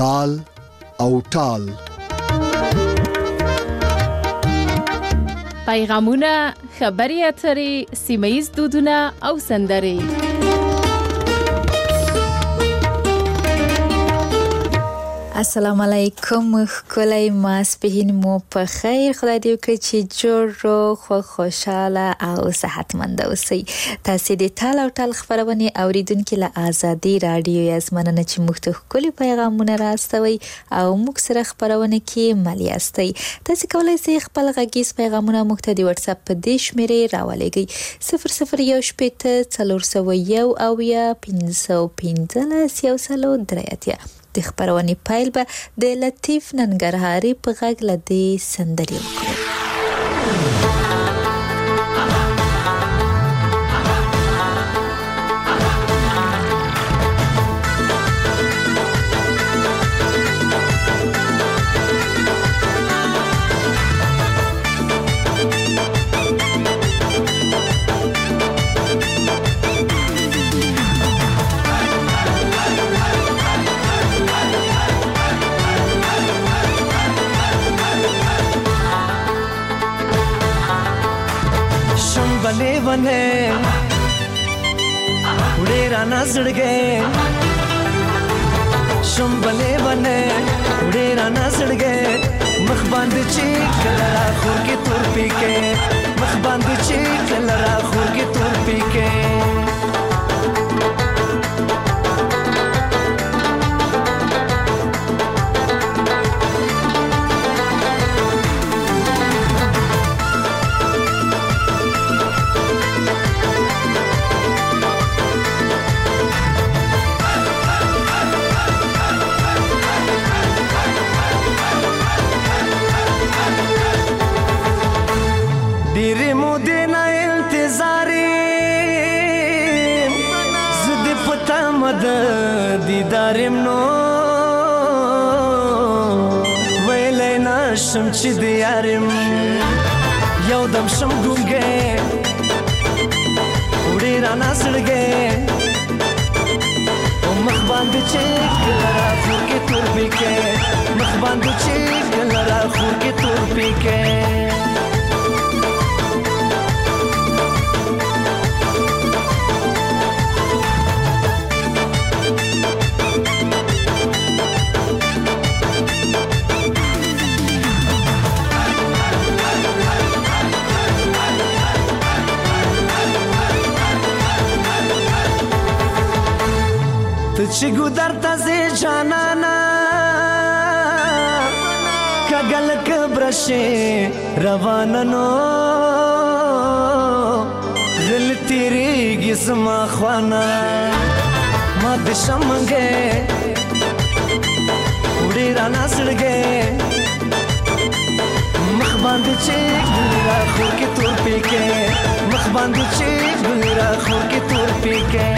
حال او ټال. پیغامونه، خبرې اترې، سیمه ییز دودونه او سندرې. السلام علیکم. ښکلی ماسپښین مو په خیر. خدای دې وکړي چې جوړ روغ خوشحاله او صحتمند اوسئ. تاسو د ټال او ټال خبرونه اوریدونکو له آزادي رادیو یاسمنه چې موږ ته ښکلي پیغامونه راستوي او موږ سره خبرونه کې ملي استئ. تاسو کولای شئ خپل غږیز پیغامونه موږ ته د واتس اپ په دې شمیرې راولېږئ 0018 د خبرونې پایل به د لطیف ننګرهاري په غږ لدې سندري وکړو. बने बने उड़े राना सड़ गए, शुम बने बने उड़े राना सड़ गए, मखबांद चीक लड़ा खूर के तुर पी के, मखबांद चीक लड़ा खूर के तुर पी के. دیدارم نو ویلی نشم چی دیارم یو دم شم گونگه اوڑی رانا سڑگه و مخباند چیک لرا خور کے تور بیکه مخباند چیک لرا خور کے تور بیکه. چی گودر تازی جانانا کگل کبرشی روانانو غل تیری گزما خوانا ما دشم منگے اوڑی رانا سڑگے مخباند چیک گلیرا خور کے تور پی کے مخباند چیک گلیرا خور کے تور پی کے.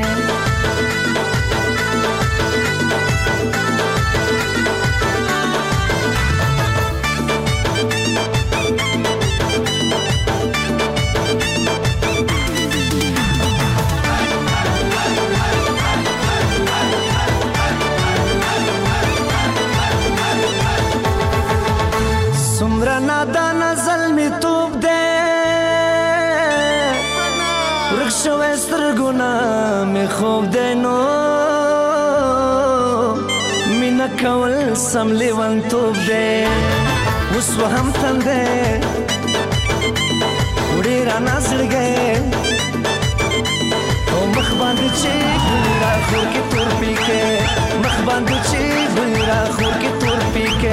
نادانا ظلمی توب دے رکشو استرگونا می خوب دے نو مینا کول سملی ون توب دے وسو هم تن دے اڑی رانا سڑ گئے او مخباند چی گلیرا خور کی تور پی کے مخباند چی گلیرا خور کی تور پی کے.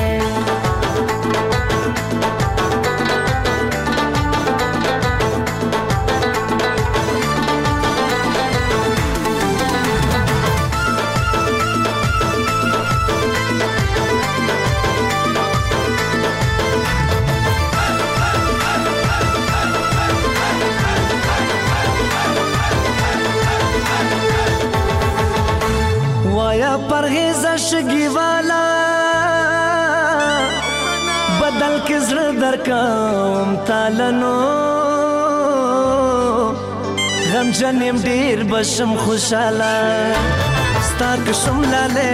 پرهیزه شگی والا بدل کې زړه درکم تالنو غم جنم ډیر بشم خوشاله ستا کشم لاله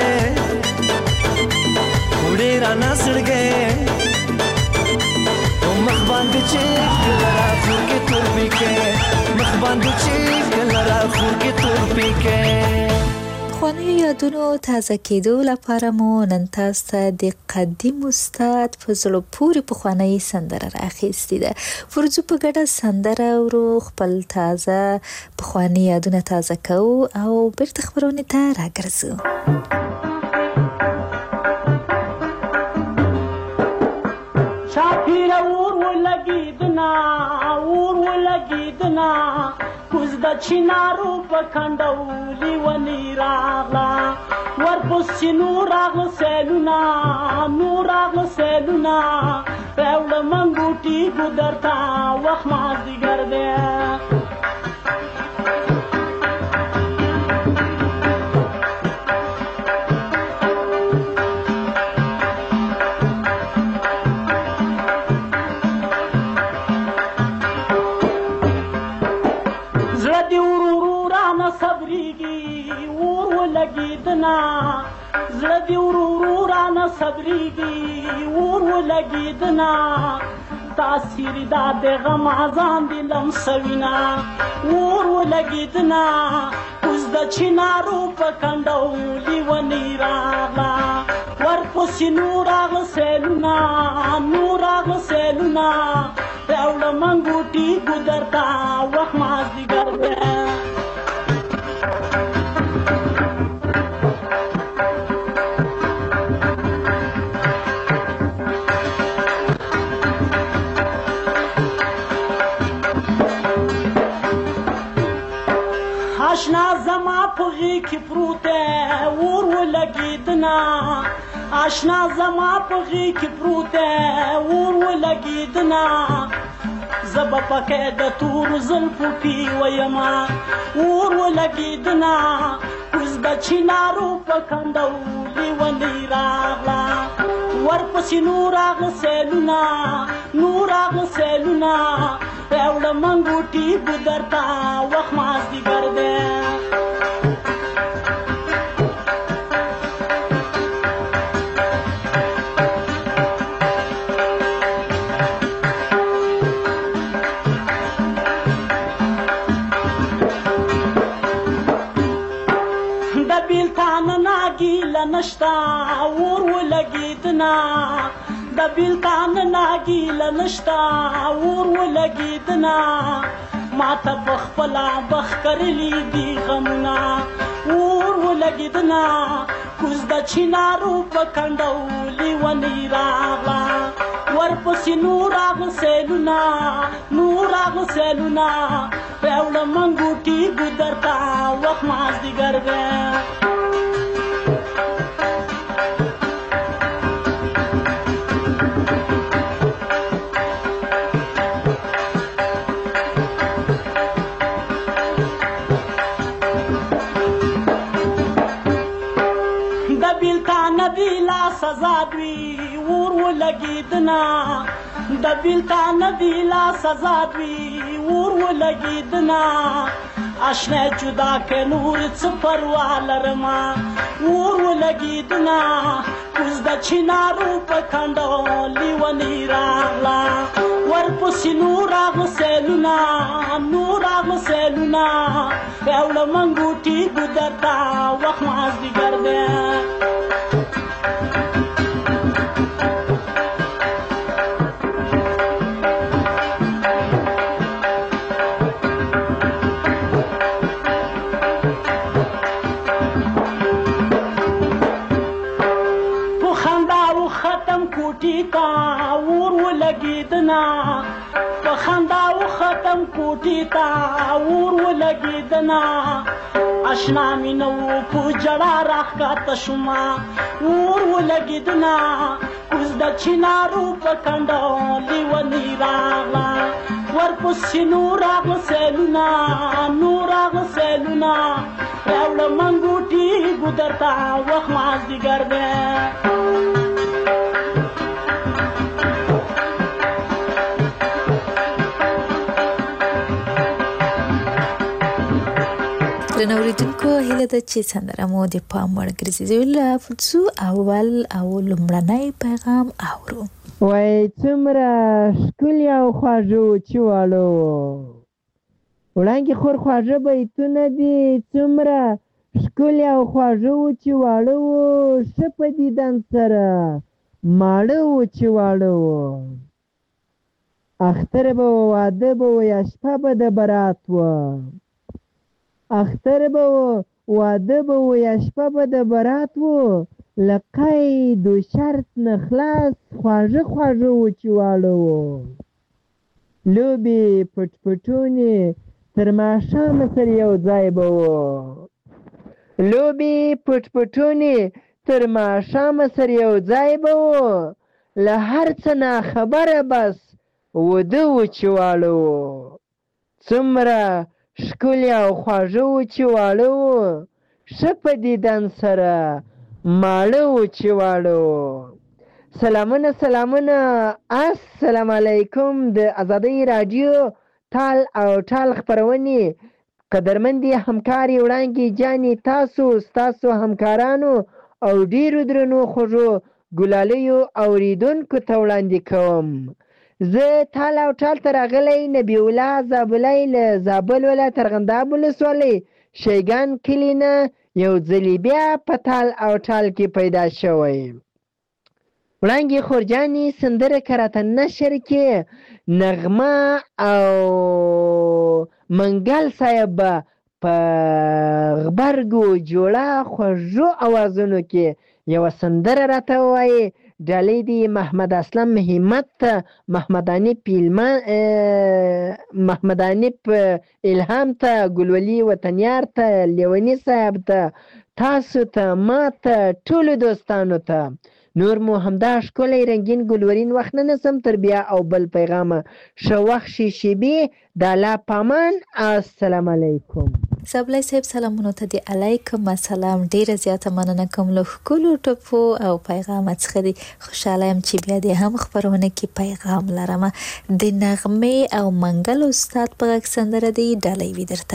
وړې رانه سړګې مخ باندې چې کله راخور کې تور پیکې مخ باندې چې کله راخور کې تور پیکې. پخوانیو یادونو تازه کېدو لپاره مو نن تاسو ته د قدیم استاد په زړه پورې پخوانۍ سندره راخیستې ده. ورځو په ګډه سندره ورو خپل تازه پخواني یادونه تازه کوو او بیرته خبرونې ته راګرځو. شاپیره اور ولګېدنا کوز د چینارو په کنډولي ونې راغله ورپسې نور راغله سیلونه راوړه منګوټي ګودر ته وخت مازدیګر دی. زړه دې ورو رانه صبرېږي اور ولګېدنا تاثیر دا د غم ځان دې لمسوینه اور ولګېدنا اوس د چینارو په کنډولي ونې راغله ورپسې نور راغله سیلونه راوړه منګوټي ګودر ته وخت مازدیګر دی. آشنا زما په غېږ کې پروت دی اور ولګېدنا آشنا زما په غېږ کې پروت دی اور ولګېدنا زه به پکې د تورو زلفو پیویمه اور ولګېدنا اوس د چینارو په کنډولي ونې راغله ورپسې نور راغله سیلونه راوړه منګوټي ګودر ته وخت مازدیګر دی. د بیلتان ناګیله نشته اور ولګېدنا د بیلتان ناګیله نشته اور ولګېدنا ماته په خپله بخ کرلي دي غمونه اور ولګېدنا کوز د چینارو په کنډولي ونې راغله ورپسې نور راغله سیلونه راوړه منګوټي ګودر ته وخت مازدیګر دی. د بیلتان دی لا سزا دوی اور ولګېدنا آشنا جدا که نور څه پروا لرمه اور ولګېدنا اوس د چینارو په کنډولي ونې راغله ورپسې نور راغله سیلونه راوړه منګوټي ګودر ته وخت مازدیګر دی. په خندا و ختم کوټې ته اور ولګېدنا اشنا مې نه و په جړا راښکته شومه اور ولګېدنا اوس د چینارو په کنډولي ونې راغله ورپسې نور راغله سیلونه راوړه منګوټي ګودر ته وخت مازدیګر دی. درنو اوریدونکو هیله ده چې سندره مو د پام وړ ګرځېدلې ولافڅو اول او لومړنی پیغام اورو. وای څومره ښکلي او خواږه چې واړه وړانګې خور خواږه بیتونه دي، څومره ښکلي او خواږه و چې واړه وو، ښه په دیدن سره ماړه و چې واړه وو. اختر به و واده به و یا شپه به د برات وه، اختر به و واده به و یا شپه به د برات وو، له قید و شرط نه خلاص خواږه خواږه و چې واړه وو. لوبې پټ پټونې تر ماښامه سره یو ځای به وو، لوبې پټ پټونې تر ماښامه سره یو ځای به وو، له هر څه نه خبره بس وده و چې واړه وو. څومره ښکلي او خواږه و چې واړه وو، ښه په دیدن سره ماړه و چې واړه وو. سلامونه سلامونه، السلام علیکم. د ازادۍ راډیو تال او ټال خپرونې قدرمندې همکارې وړانګې جانې، ستاسو همکارانو او ډیرو درنو خوږو ګلالیو اوریدونکو ته وړاندې کوم. زه تال او ټال ته راغلی نبی الله زابلی له زابل ولایت ارغنداب ولسوالۍ شیګان کلي نه یو ځلې بیا په تال او ټال کې پیدا شوی. وړانګې خورجانې سندره که راته نشر کې نغمه او منګل صاحب به په غبرګو جوړه خوږو اوازونو کې یوه سندره راته ووایي. ډالۍ دی محمد اسلم همت ته، محمد انیپ الهام ته، ګلولي وطنیار ته، لیوني صاحب ته، تاسو ته، ما ته، ټولو دوستانو ته. نور مو همدا ښکلی رنګین ګلورین وخت نه نسم تر بیا او بل پیغامه. ښه وخت شي شیبې د الله پامان. السلام علیکم. سبلای صاحب سلامونو ته دی علیکم السلام. ډیره زیاته مننه کوم له ښکلو ټپو او پیغامات څخه دی. خوشحاله یم چې بیا دې هم خپرونه کې پیغام لرم. د نغمې او منګل استاد په غږ سندره دی ډالۍ وي درته.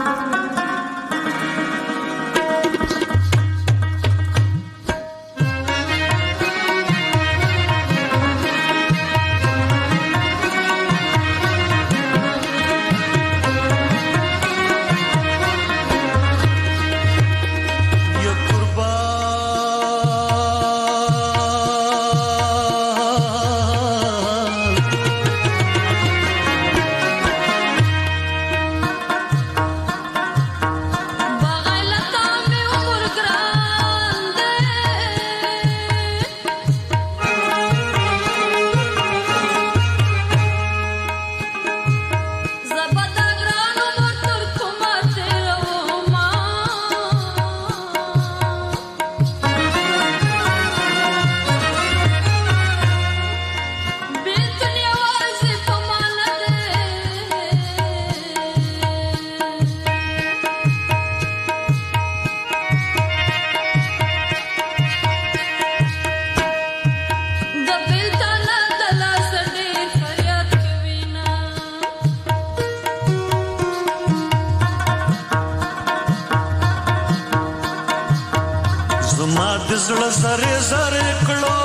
زړه زره زره کړو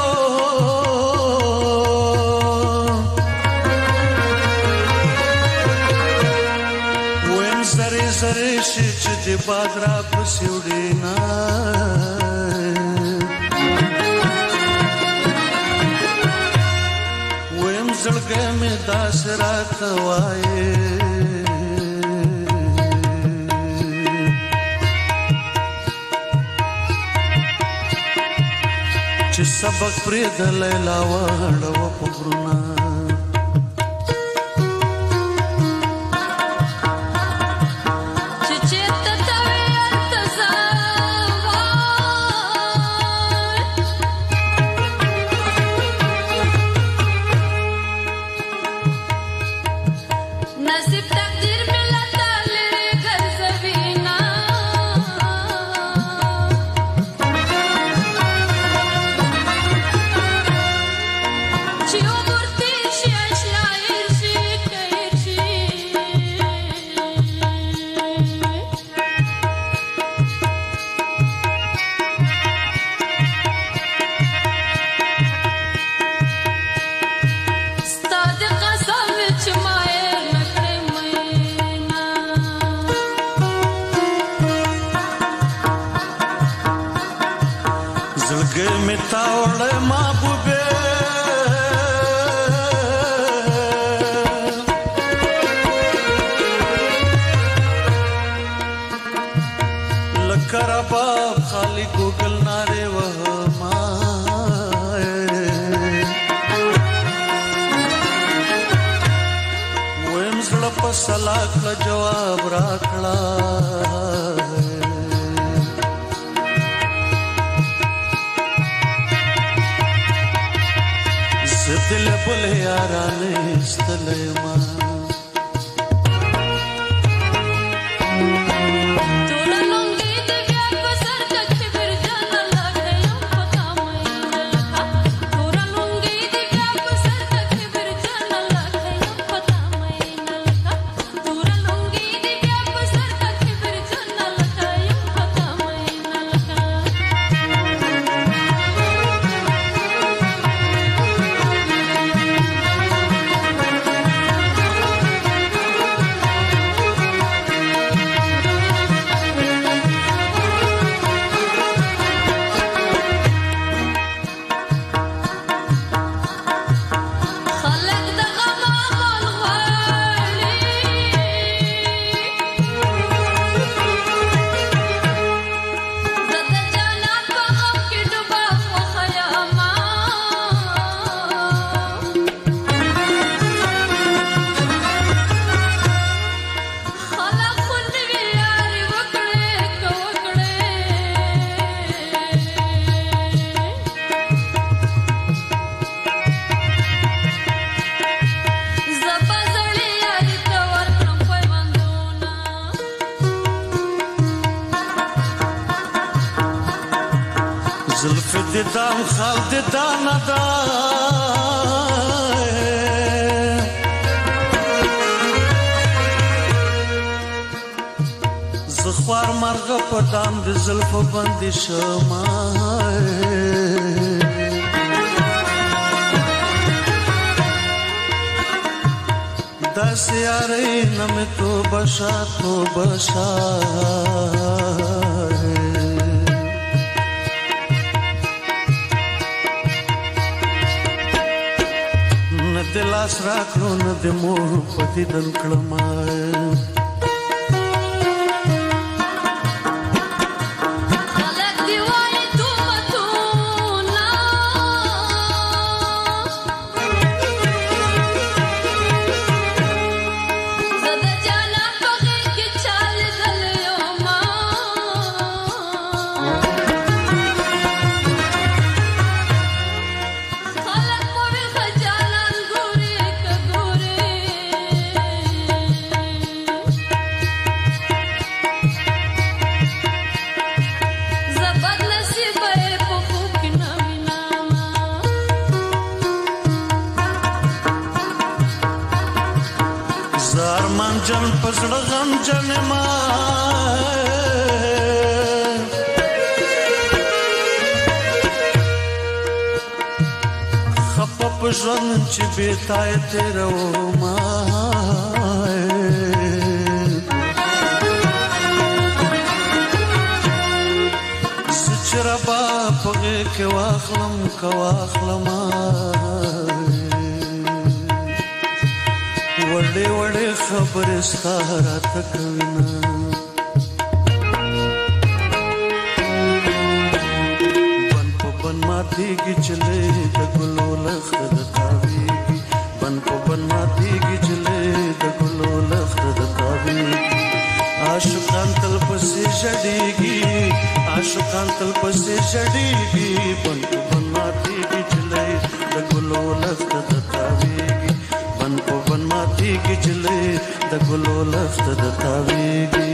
ویم زره زره شي چې د باد را پسې وډینا ویم زړګې مې داس راته وایي چې سبق پرې د لیلا وړو په غرونه Yo por ti زړګي مې تاوړې محبوبې لکه رباب خالی ګوګل نارې وهما ویم زړه په سلا کړه جواب راکړه دل بل یارانه استلما دام خالد دانا دا زخوار مرغ په دام د زلف باندې شمه داس یاري نم تو بشا دلاس راکړو نه د مور پتی دن کړم جن پسړ غم جن ما خپ پښون چې بیتای تیرو ما سچربا پغه کې واخلم وړې وړې خبرې ستاره تکوینا بن په بن ماتېږي چلې د ګلو لخت د تاویږي بن په بن ماتېږي چلې د ګلو لخت د تاویږي عاشقان تل پسې ژړېږي بن په بن ماتېږي چلې د ګلو لخت د تاویږي بن په بن ماتېږي چلې د ګلو لخت د تاویږي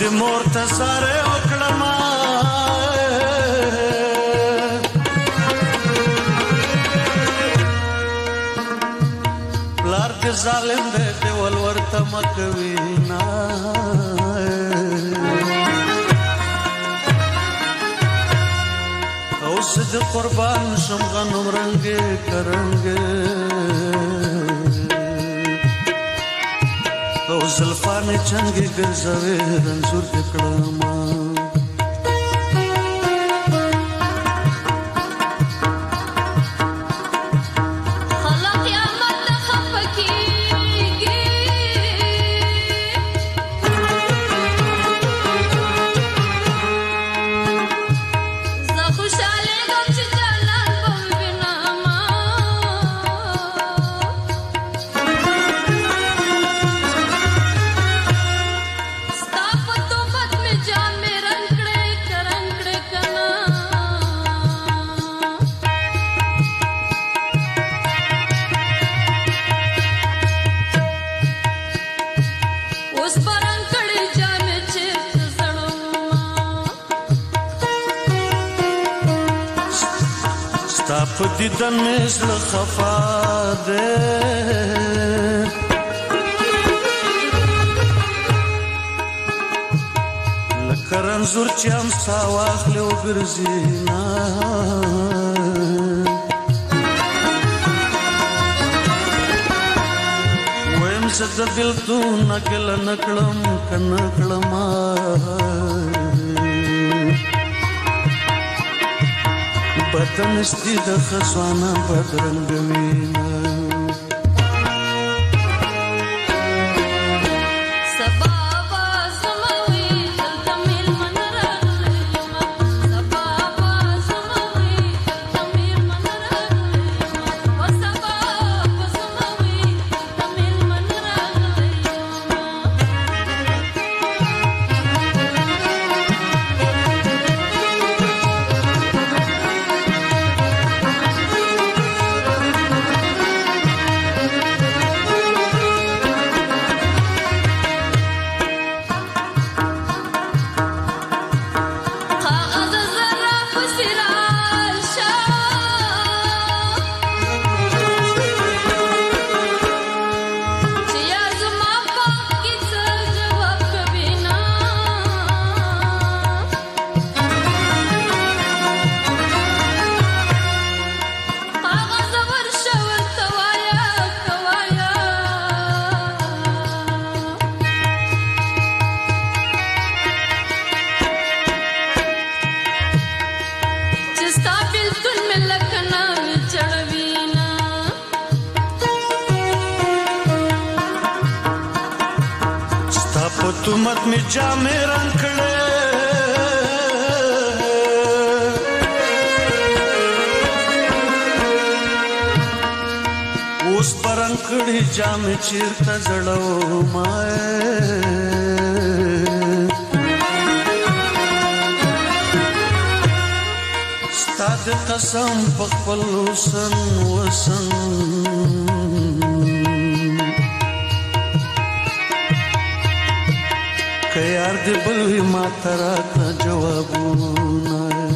مور ته ساره وکړم پلار دې ظالم دې دیول ورته مکوي نه اوس دې قربان شم غنم رنګې کرنګې او زلفانې چنګې ګرځوي رنځور دې کړم په دیدن مې زړه خفا دی لکه رنځور چې هم سا واخلې وګرځي نه ویم زه د بېلتون ګیله نه کړم که نه کړمه بدن ستی د خزوانه بدرنګوي نه تمت می جامې رنګ کړې اوس په رنګ کړې جامې چیرته زړومه ستا د قسم په خپل حسن وسن که یار دې بل وي ما ته راکړه جوابونه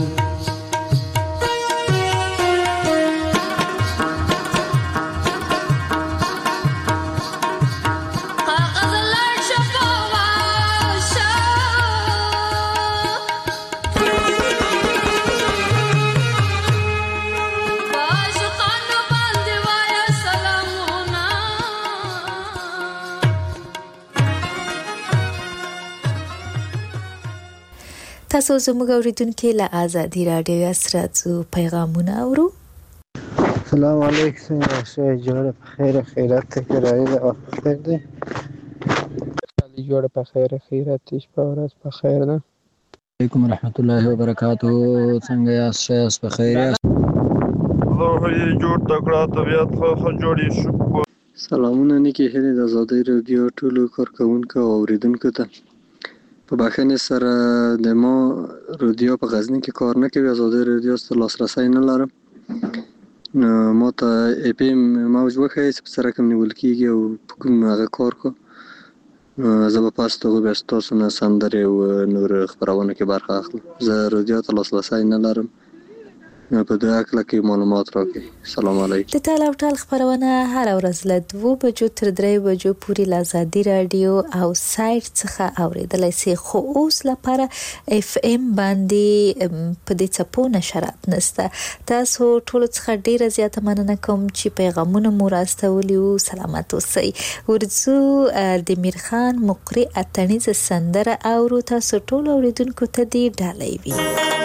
تاسو زموږ اوریدونکو له ازادي رادیو سره پیغامونه اورو. السلام علیکم شای جوړه په خیر خیرات کې راځي او خیر دی علي جوړه په خیر خیرات شپه ورځ په خیر نه علیکم ورحمت الله وبرکاتہ څنګه یاست شایست په خیر یاست الله یې جوړ تکړه طبيعت خو جوړی شو. سلامونه نیکی هلي د ازادي رادیو ټولو کارکونکو او اوریدونکو ته په بخښنې سره د ما رادیو په غزني کې کار نه کوي ازادي رادیو ته لاسرسی نه لرم نو ما ته اپی موج وښایي چې په سره کوم نیول کېږي او په کوم هغه کار کو زه به پاس ته بیا ستاسو نه سندرې او نور خپرونو کې برخه اخلم. زه رادیو ته لاسرسی نه لرم، په دې هکله کې معلومات راکړئ. سلام علیکم. د ټال او ټال خپرونه هر ورځ له 2 بجو تر 3 بجو پورې له ازادي رادیو او سایت څخه اوریدلای شئ، خو اوس لپاره اف ام باندې په دې څپو نشرات نشته. تاسو ټول څخه ډیره زیاته مننه کوم چې پیغامونه مو راستولي او سلامت اوسئ. ورځو د میرخان مقری اتنیز سندره او تاسو ټول اوریدونکو ته دی ډالۍ وي.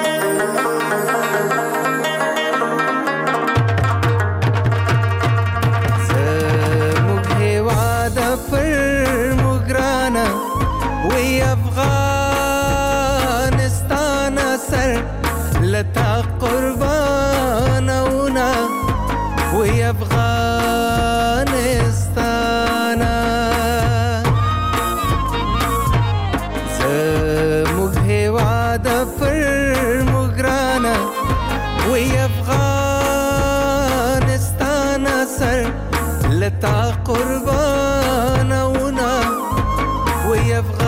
لتا قربانونا وی افغانستانا زموږ هیواد پر مګرانا وی افغانستانا سر لتا قربانونا وی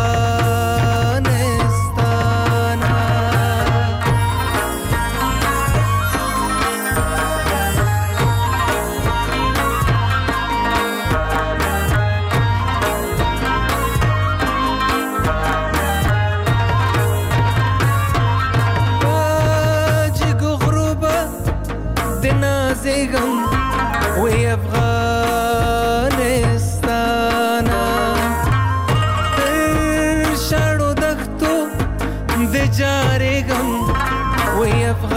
وی افغانستانا تر شاړو دښتو د جارېږم وی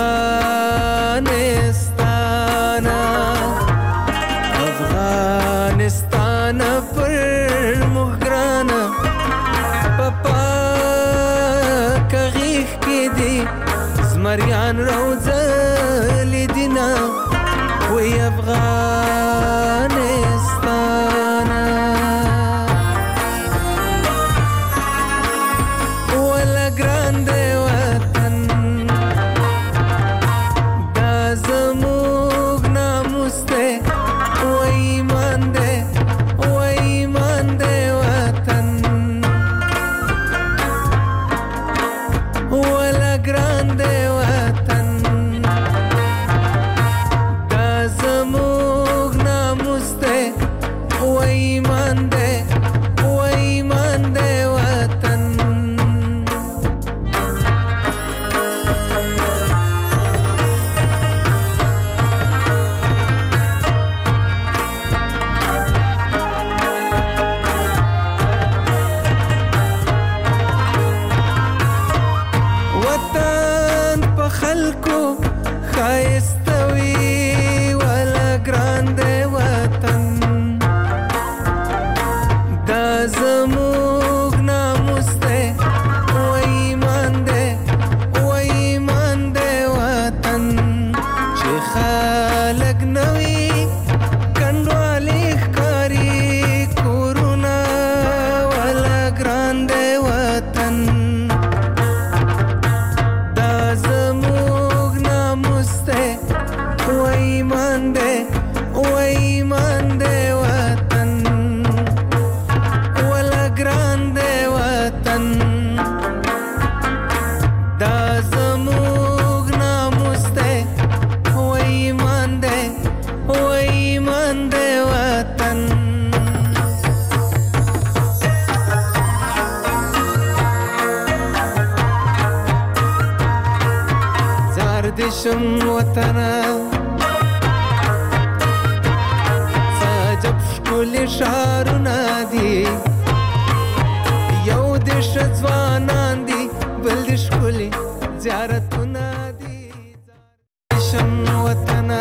افغانستانا افغانستانا پر موږ ګرانه په پاکه غېږ کې دي زمریان روزلي دینه وی افغانستانا ولا ګرانده وطن دا زموږ ناموس دی وی ایمان دی وطن ولا ګرانده وطن دشم وطنا ساجب شکل شارنا دی یو دش ځوانان دی بل د شکل زیارتونه دی دشم وطنا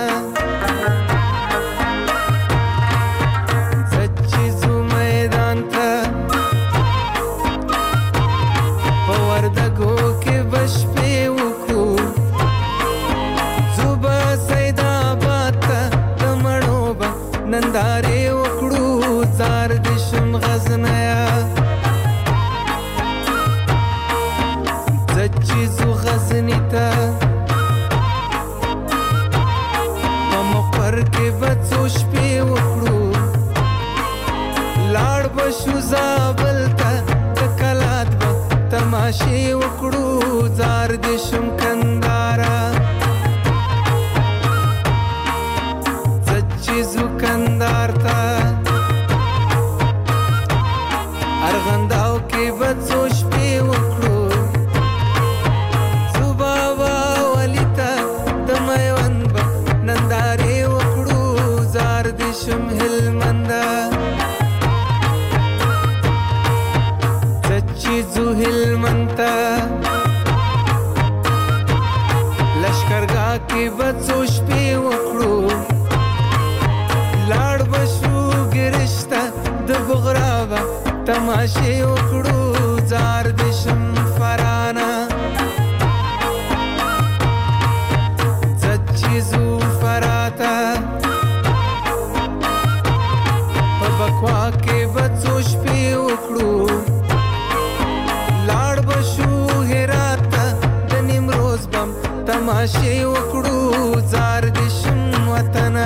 سچیزو میدان ته په وردګو کې بشپې وکړو ننداره وکړو زار دشم غزنیا زچیزو غزنی تا شم هلمنده زچی زو هلمنده لشکرگاه کې بڅو شپې وکړو لاړ بشو ګرشته د بغرابه تماشې وکړو زار دشم فرانا زچی زو فراتا په بکوا کې بڅو شپې وکړو لاړ بشو هراتا د نیمروز بم تماشې وکړو زار دشم وطنا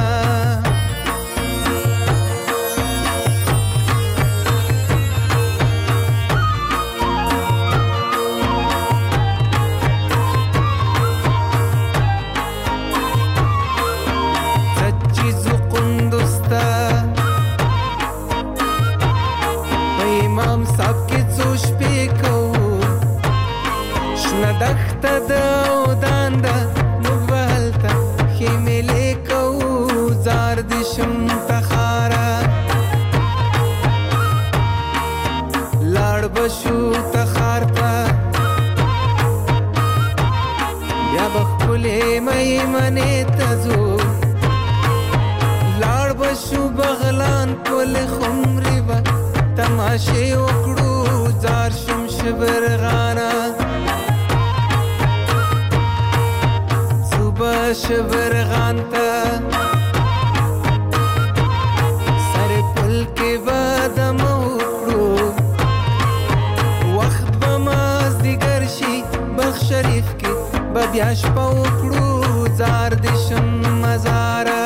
دخته د ودان ده موږ به هلته خیمې کوو زار د شم تخاره لاړ به شو تخار ته بیا به ښکلې میمنې ته ځو لاړ به شو بغلان پل خمرې به تماشې وکړو زار شم شبرغانه شبرغان تا سر پل کې بادم وکړو وخت به مازدیګر شي بلخ شریف کې به بیا شپه وکړو زار د شم مزاره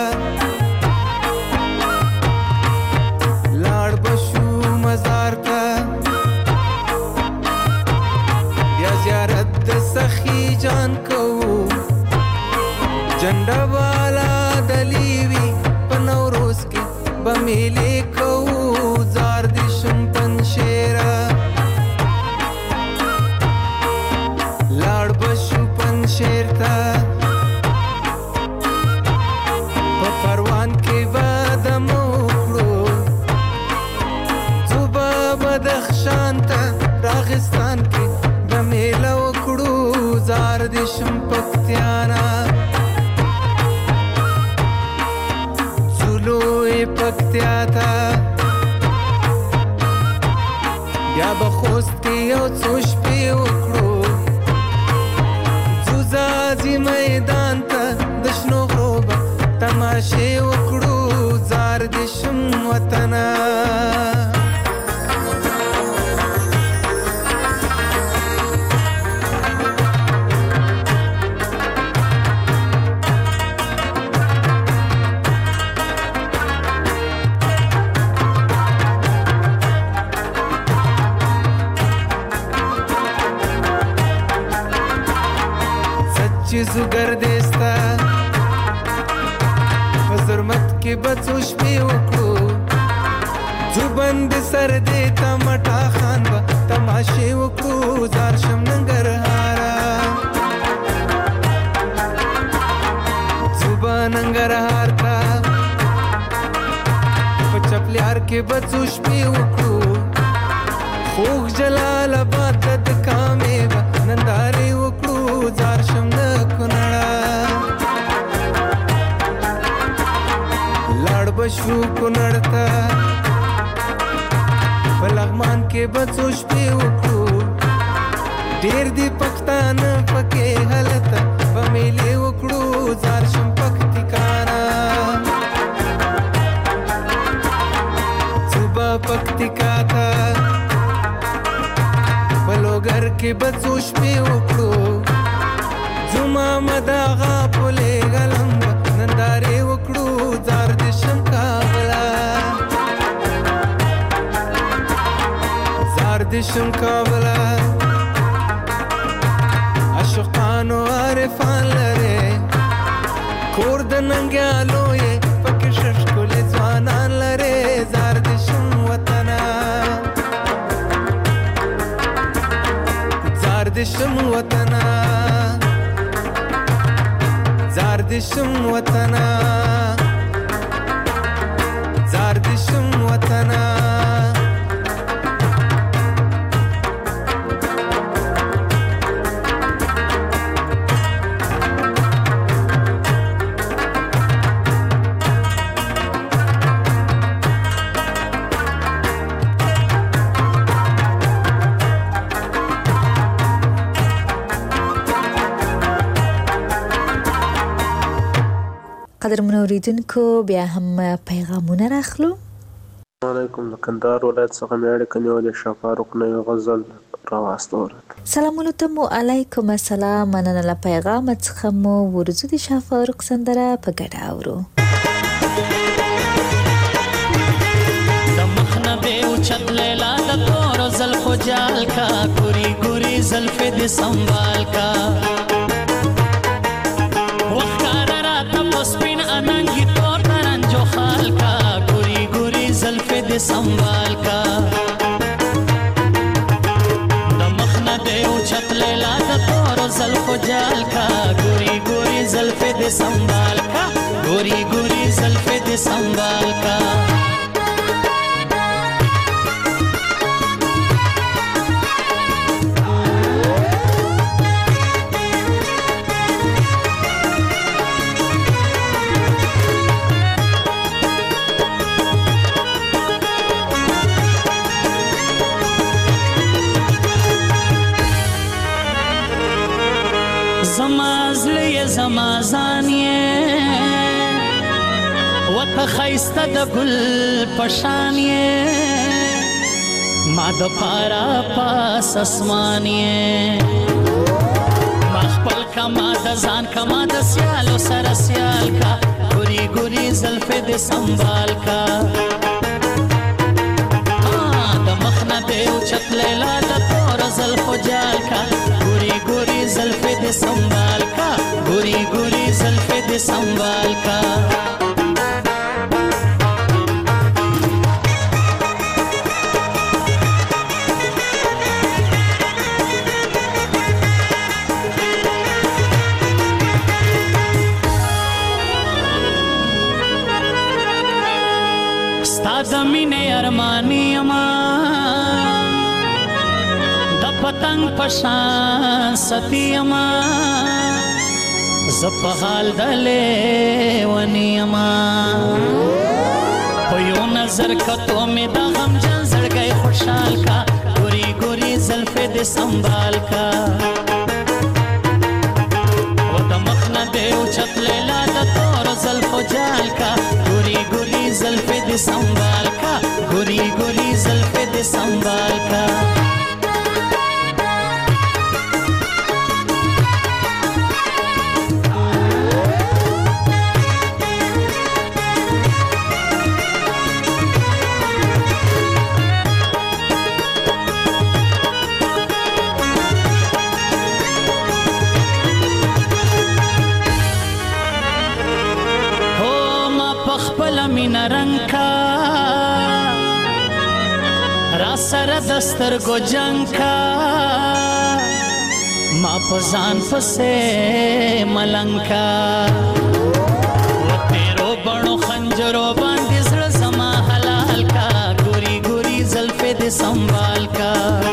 لاړ به شو مزار ته بیا زیارت د سخي جان کوو جنډا والا دلیوی په نوروز کې به میلې کوو زار د شم پنشیره لاړ به شو پنشیر ته په پروان کې به دم وکړو ځو به بدخشان ته راغستان کې به میله وکړو زار د شم پکتیانا پکتیا تا یا بخوست کې یو څو شپې وکړو ځو ځاځي میدان ته د شنو غروبه تماشې وکړو زار د شم وطنه چیزو گردستا فزرمت کې بڅو شپې وکړو ځو بند سر دې تمټا خان به تماشې وکړو زار شم ننګرهارا ځو به ننګرهار ته په چپلیار کې بڅو شپې وکړو خوږ جلال آباد د کامې به نندارې وکړو زار شم لاړ بشو کونړ ته په لغمان کې بڅو شپې وکړو ډېر دي پښتانه پکې هلته به میلې وکړو زار شم پکتیکانا ځو به پکتیکا ته په لوګر کې بڅو شپې وکړو زما مداغا پولې غلم نندارې وکړو زار د شم کابلا زار د شم کابلا عاشقانو عارفان لري کور د ننګیالو یې پکې ششکولې ځوانان لري زار د شم وطنه زار د شم وطنه زار د شم وطنه زار دې شم وطنه قدرمنو اوریدونکو بیا هم پیغامونه راخلو. علیکم د کندهار ولایت څخه مې اړیکه نیولې شاه فاروق نه یو غزل راواستوله. سلامونه ته مو علیکم السلام. مننه له پیغام څخه مو ورځو د شاه فاروق سندره په ګډه اورو. د مخنه به اوچت لیلا د تور زلفو جال کا ګوري ګوري زلفې دې سنبال کا संभाल का दमखना दे उछत लेला द तोर ज़ल्फ़ो जाल का गोरी गोरी ज़ल्फ़े दे संभाल का गोरी गोरी ज़ल्फ़े दे संभाल का زمازان یې وته خیسته د ګل پشان یې ما د پارا پاس اسمان یې ما خپل کما د ځان کما د سیالو سره سیال کا ګوري ګوري زلفې دې سنبال کا د مخنه دې اوچت لیلا د تور زلفو جال کا ګوري ګوري زلفې دې سنبال کا गोरी गोरी ज़ल्फ़े दे संभाल का स्ताद मीने अरमानी अमा द पतंग पशान सती अमा زپ حال دلے ونیما په یو نظر کتو می دا غم جن زړګی خوشحال کا ګوري ګوري زلفې دې سنبال کا و د مخنه دې اوچت لیلا د تور زلفو جال کا ګوري ګوري زلفې دې سنبال کا ګوري ګوري زلفې دې سنبال کا سره دستر گو جنگ کا ما پزان پسے ملنگ کا و تیرو بڑو خنجرو باندې زړه زما حلال کا ګوري ګوري زلفې دې سنبال کا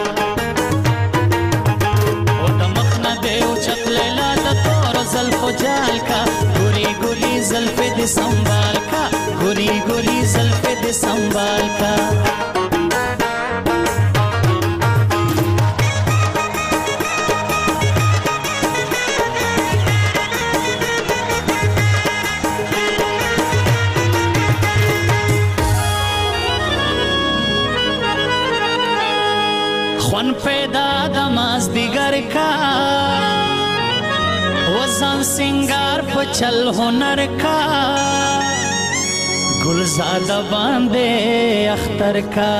و د مخنه دې اوچت لیلا د تور زلفو جال کا ګوري ګوري زلفې دې سنبال کا ګوري ګوري زلفې دې سنبال کا پیدا دماز دیگر کا وزن سنگار پچل ہنر کا گلزاد باندے اختر کا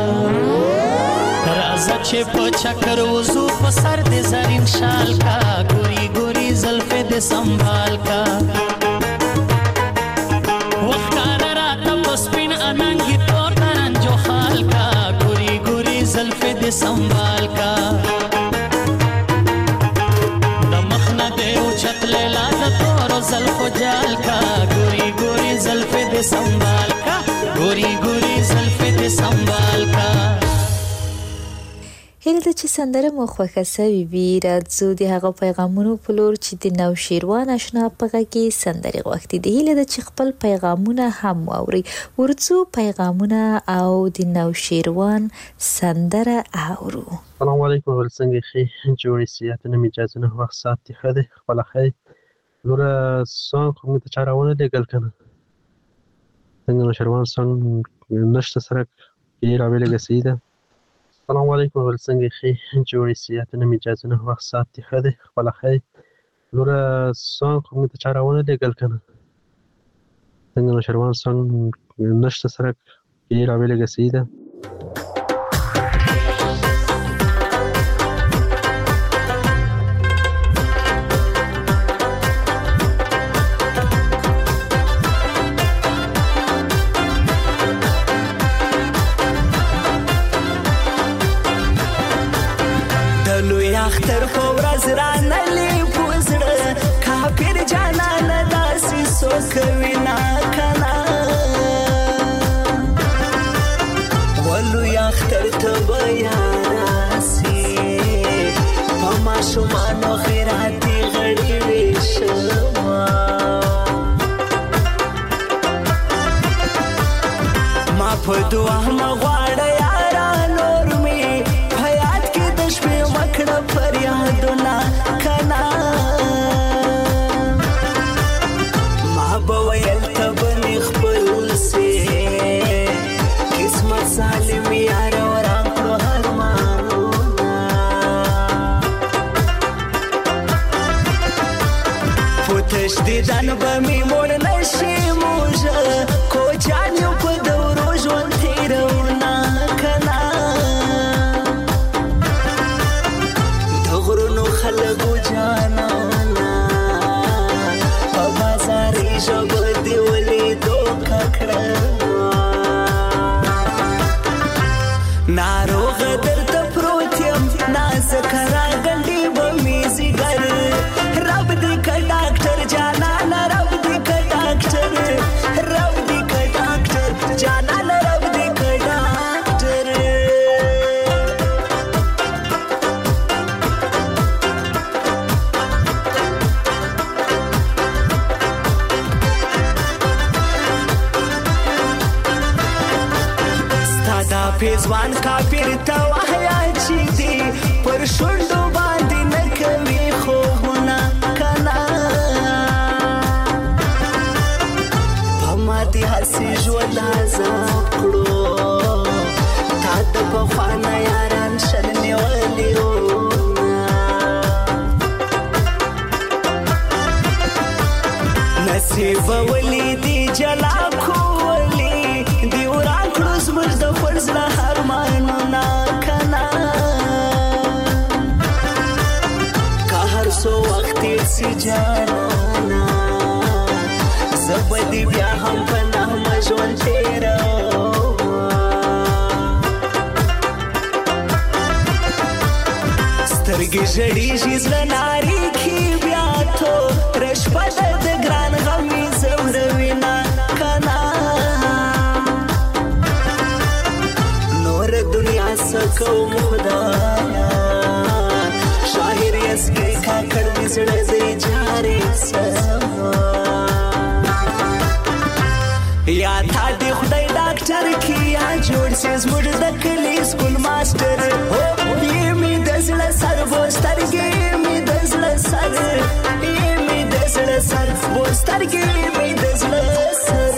رازا چه پچکر وزو پسر دے زرین شال کا گوری گوری زلفے دے سنبھال کا وقتار راتا پسپین اننگی طور ترن جو خال کا گوری گوری زلفے دے संभाल का د مخنه دې اوچت لیلا د تور زلفو جال کا ګوري ګوري زلفې دې संभाल का ګوري ګوري زلفې دې سنبال کا. هیله ده چې سندره مو خوښه سوي وي. راځو د هغه پیغامونو په لور چې د نوشیروان آشنا په غږ کې سندرې غوښتي دي. هیله ده چې خپل پیغامونه هم واوري. ورځو پیغامونه او د نوشیروان سندره اورو. السلام علیکم ولڅنګه خې جوړې سیاتنه میجازنه وخت سات تی خده خپل خې لوره سون کوم ته چارونه لګل کنه څنګه نوشیروان سون نشته سره یې راویل غسیده. السلام علیکم ولڅنګه خې جوړې سیاتنه میجازنه وخت سات تی خده خپل خې لوره سون کوم ته چارونه لګل کنه څنګه نوشیروان سون نشته سره یې راویل غسیده. اختر په ورځ رانلې پوزړه کافر جانان داسې سوکوي نا کنا ولو اختر ته بیا راسي په ماشومانو خیراتي غړي وشما ما په دعا مغواړه یارا نور می حیات کې د شپې مکړه فریادونه کنا ما به ویل ته بنې خپل سي قسمت سالم یار وران کړو ارمانونه پوتش دې ځان به مې مړ نشي موږه کوچان یو په دورو ژوند تېرونه کنا خلقو جانانا په بازار ژبه دې ولیدو ککړه ناروغ درته پروت یم نازک راګنډې به مې ځیګر رب دې که ډاکټر جانانه رب دې که ډاکټر رب دې که ډاکټر جانانه رب دې که ډاکټر. پیزوان کافر ته وحیا چې دی پر شونډو باندې نه کوي خوبونه کنا په ماتې هسې ژوند عذاب کړو تا د پخوانه یاران شل نیولي نصیب ولیدي جلا کولی دی وران کړو زموږ د فرزله ارمانونه کنا که هر څو وخت تېر سي جانانا زه به دې بیا هم په نغمه ژوند تېروم سترګې ژړېږي زړه نارېږي بیا توره شپه ده د ګران غم مې ځوروینه کنا دنیا سکوم خدایا شاهر یسکی کاکړ دې زړه دې جارې سما یا تا دې خدای ډاکټر کی یا جوړ سي زموږ د کلي سکول ماستر یې مې د زړه سر بوسترګې مې د زړه سر یې مې د زړه سر بوسترګې مې د زړه سر.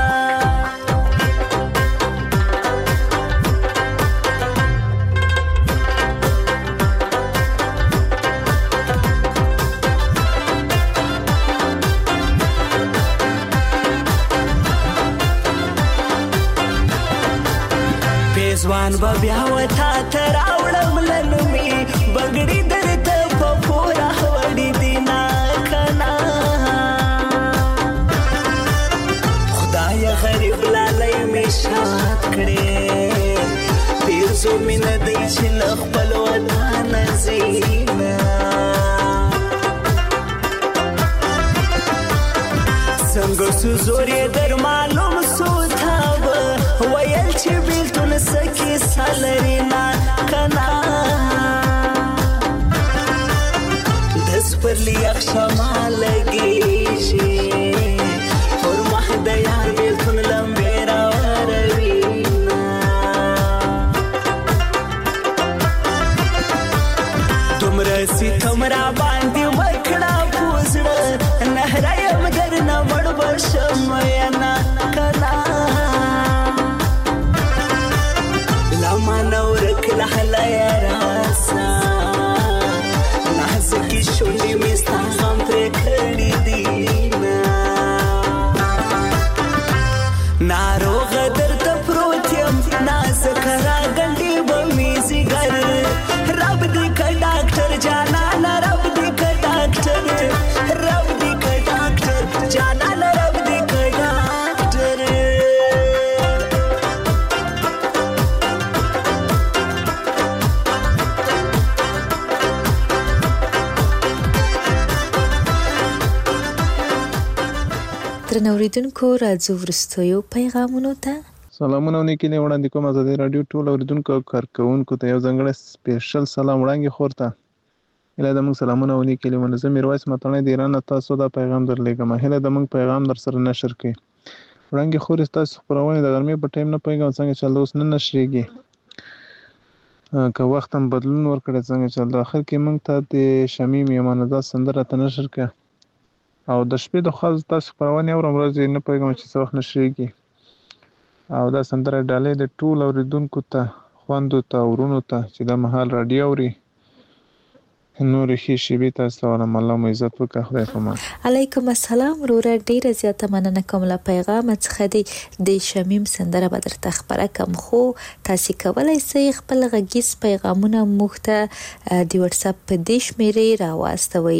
ځوان به بیا وتا ته راوړم لنمې بګړې درته په پوره وړې دي نه کنا خدایه غریب لالی مې شاد کړې پیرزو مې نه دی چې له خپل وطنه ځي څنګه سو زورې در معلوم سو تاب ویل چې بیلتون سکی سالرینا کنا دس پر لیاق شما لګیږي اور مح د یار بیلتون لمبه راوروینا تمره سی تمرا باندې وکړه پوزړه نهرایم درنه وړ بشم ینا کنا لما نورک لحلا یا راسا نحسکی شونډې مې ستا غم پرې کړي دي ناروغه درته پروت یم نازکه راګنډې به مې ځیګر رب دې که ډاکټر جانانه رب دې که ډاکټر رب دې که ډاکټر جانانه رب دې که ډاکټر درنو اوریدونکو راځو وروستیو پیغامونو ته. سلامونه او نیکې وړاندې کوم ازادي رادیو ټول اوریدونکو او کارکونکو ته یو ځانګړی سپیشل سلام وړاندې خورته هله د موږ سلامونه او نیکې منظم میرویس متنه د ایران تاسو دا پیغام درلېږم هله د موږ پیغام در سره نشر کړئ وړاندې خور تاسو خبرونه د ګرمۍ په ټیم نه پیغام څنګه چل اوس نه نشریږي که وخت هم بدلون ورکړي څنګه چل د اخر کې موږ ته د شمیم یمانزه سندره ته نشر کړ او د شپې د خاص تاسو خبرونه اورم ورځې نه پیغام چې څه وخت نشریږي او دا سندره ډالې د ټول اوریدونکو ته خوندو ته ورونو ته چې د مهال رادیو اوري نور ښې شیبې تاسو ته وایم الله مو عزت وکړه خدای په امان. علیکم السلام وروره ډیره زیاته مننه کوم له پیغام څخه د شمیم سندره به درته خبره کوم خو تاسو کولای شئ خپل غږیز پیغامونه موږ ته د واتس اپ په دې شمیرې راواستوئ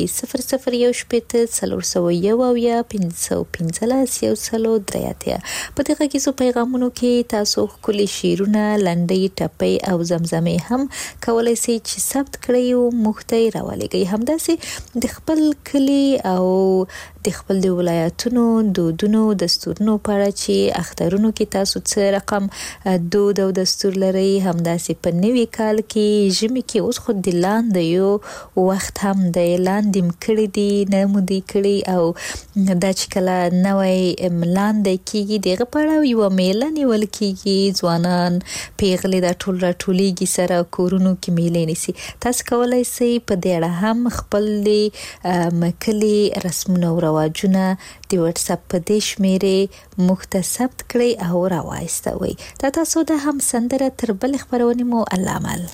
0014011515 په دې غږیزو پیغامونو کې تاسو خپل شعرونه لنډۍ ټپې او زمزمې هم کولای شئ چې ثبت کړئ او موږ ته راولېږئ همداسې د خپل کلی او د خپل د ولایتونو دودونو دستورونو په اړه چې اخترونو کې تاسو څه رقم دود او دستور لرئ همداسې په نوي کال کې ژمي کې اوس خو د لاندې یو وخت هم د لاندې کړي دي نه مودي کړي او دا چې کله نوې لاندې کېږي دغه په اړه یو میله نیول کېږي ځوانان پیغلې د ټول راټولېږي سره کورونو کې میلې نیسي تاسو کولای شئ په دې اړه هم خپل مکلي رسمونه او رواجونه د واتس اپ په دې شمیرې موږ ته ثبت کړئ او راوایستوئ تاسو د هم سندره تر بل خبرونه مو الله عمل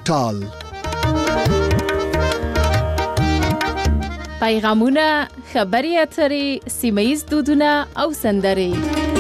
ټال. پیغامونه، خبري اترې، سیمه‌ییز دودونه او سندرې.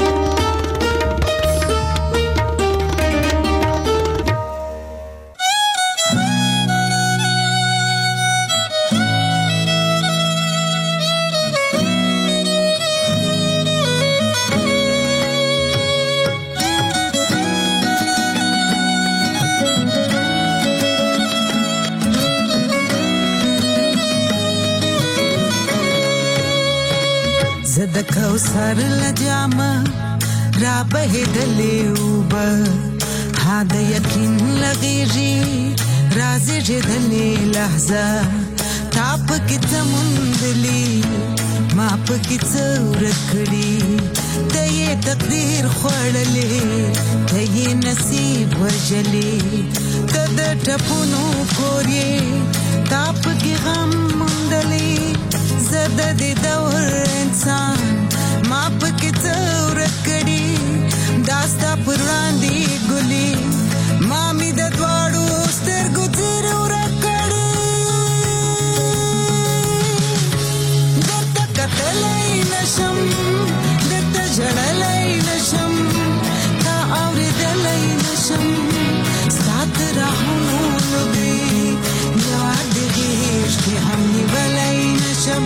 زد کوثر لجامه را بهدلې اوبه ها د یقین لغېږي رازې جدلې لحظه تا پکې څه موندلي ما پکې څه ورک کړي ته یې تقدیر خوړلې ته یې نصیب وژلې ته د ټپونو کور یې تا پکې غم موندلې زه د دې دور انسان ما پکې څه ورک کړي دا ستا پر وړاندې ګلي ما مې د دواړو سترګو څیرې ورک کړي درته کتلی نشم درته ژړلی نشم تا اورېدلی نشم ستا د راهونو لوګي یوه د غېږ کې هم نیولی نشم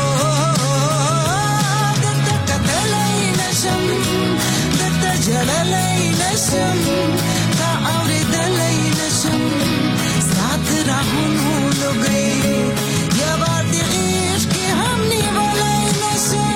درته کتلی نشم درته ژړلی نشم تا اورېدلی نشم ستا د راهونو لوګي یوه د غېږ کې هم نیولی نشم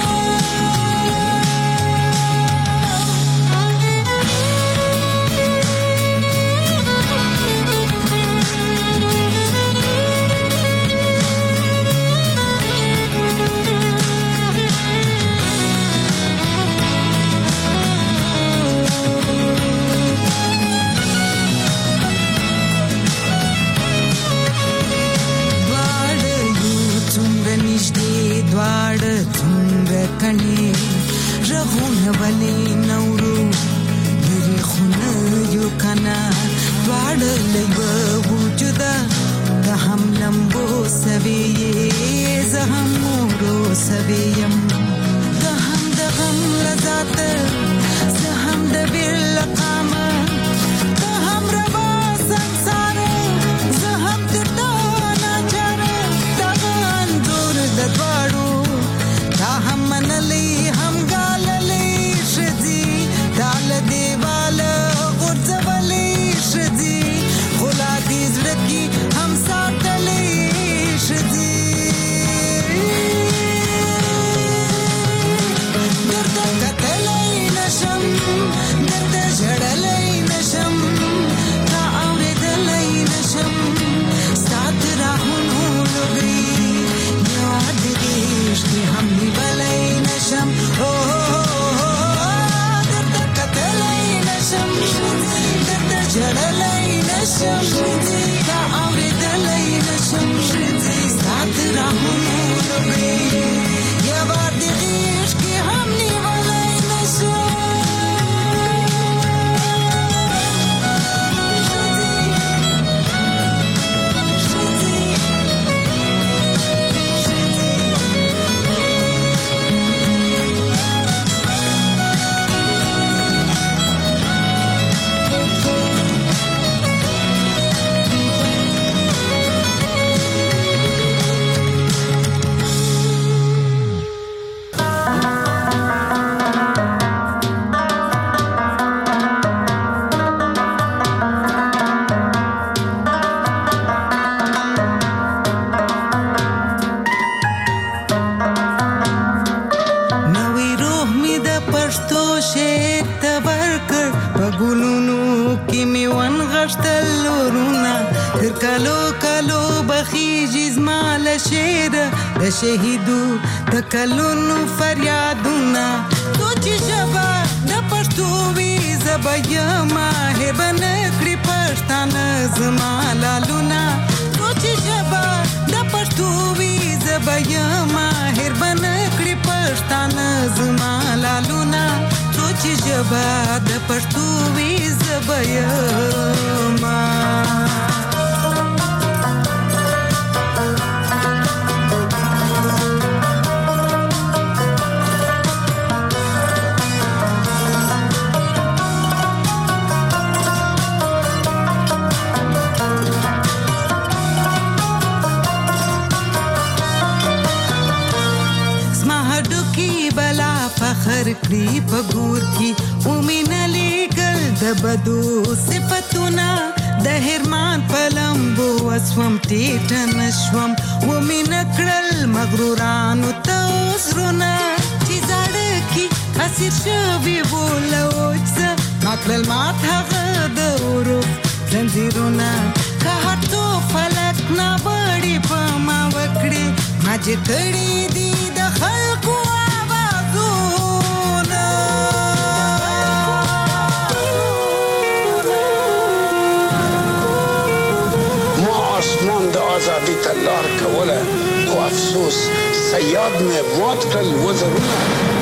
دواړه څومره کڼې رغونه ولې نورو لرې خو نه یو کنه دواړه له یوه وجوده ته هم لمبو سوې یې زه هم مورو سوې یم ته هم د غم له ذاته زه هم د بېل له قامه ته هم روا سنګساره زه هم د تا ناچاره دغه انځور د دواړو تا هم منلی هم ګاللی ښځي تا له دیواله غورځولی ښځي خو لا دې زړه کې هم ساتلی ښځي درته کتلی نشم درته ژړلی نشم تا اورېدلی نشم ستا د راهونو لوګي یوه د غېږ کې هم نیولی نشم درته کتلی نشم درته ژړلی نشم تا اورېدلی نشم ستا د راهونو لوګي یوه د غېږ کې هم نیولی نشم شهیدو د کلونو فریادونه سوچ ژبه د پښتو وي زبه یما هبن کړي پښتانه زما لالونه سوچ ژبه د پښتو وي زبه یما هبن کړي پښتانه زما لالونه سوچ ژبه د پښتو وي زبه یما ورکړي په ګور کې ومینه لېږل د بدو صفتونه د هرمان په لمبو وسوم ټیټه نشوم ومینه کړل مغرورانو ته عذرونه چې زاړه کې اسیر شوي بوله اوجزه ما کړل مات هغه د عروق زنځیرونه که هر څو فلک نابړې په ما وکړې ما چې کړي دي د خلکو آوازونه ما آسمان د آزادي ته لار کوله خو افسوس صیاد مې مات کړل وزرونه